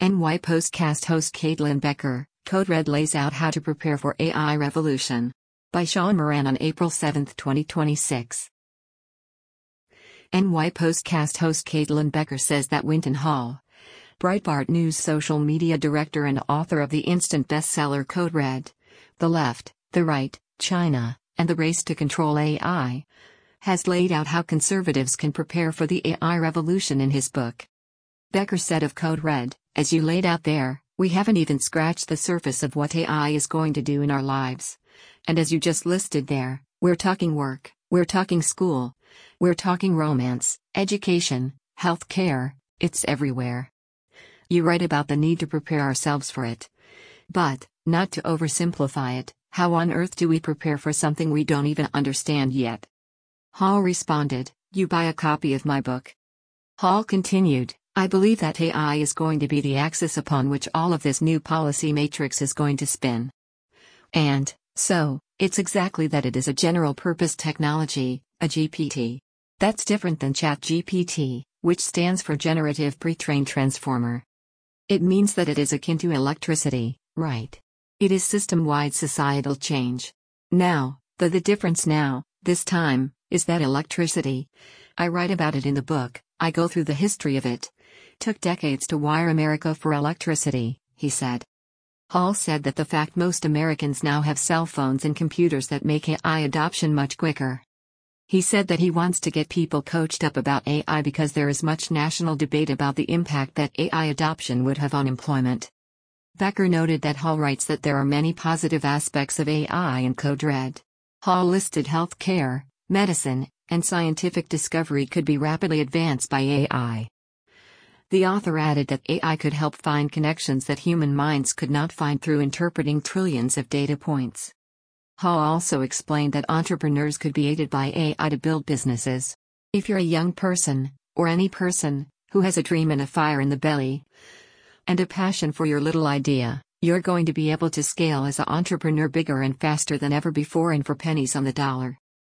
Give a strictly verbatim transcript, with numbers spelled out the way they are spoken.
N Y Postcast host Caitlin Becker, Code Red lays out how to prepare for A I revolution. By Sean Moran on April seventh, twenty twenty-six. N Y Postcast host Caitlin Becker says that Winton Hall, Breitbart News social media director and author of the instant bestseller Code Red, The Left, the Right, China, and the Race to Control A I, has laid out how conservatives can prepare for the A I revolution in his book. Becker said of Code Red, "As you laid out there, we haven't even scratched the surface of what A I is going to do in our lives. And as you just listed there, we're talking work, we're talking school, we're talking romance, education, health care, it's everywhere. You write about the need to prepare ourselves for it. But, not to oversimplify it, how on earth do we prepare for something we don't even understand yet?" Hall responded, "You buy a copy of my book." Hall continued, "I believe that A I is going to be the axis upon which all of this new policy matrix is going to spin. And, so, it's exactly that it is a general-purpose technology, a G P T. That's different than ChatGPT, which stands for Generative Pre-trained Transformer. It means that it is akin to electricity, right? It is system-wide societal change. Now, the, the difference now, this time, is that electricity. I write about it in the book, I go through the history of it. Took decades to wire America for electricity," he said. Hall said that the fact most Americans now have cell phones and computers that make A I adoption much quicker. He said that he wants to get people coached up about A I because there is much national debate about the impact that A I adoption would have on employment. Becker noted that Hall writes that there are many positive aspects of A I in Code Red. Hall listed health care, medicine, and scientific discovery could be rapidly advanced by A I. The author added that A I could help find connections that human minds could not find through interpreting trillions of data points. Hall also explained that entrepreneurs could be aided by A I to build businesses. If you're a young person, or any person, who has a dream and a fire in the belly, and a passion for your little idea, you're going to be able to scale as an entrepreneur bigger and faster than ever before and for pennies on the dollar.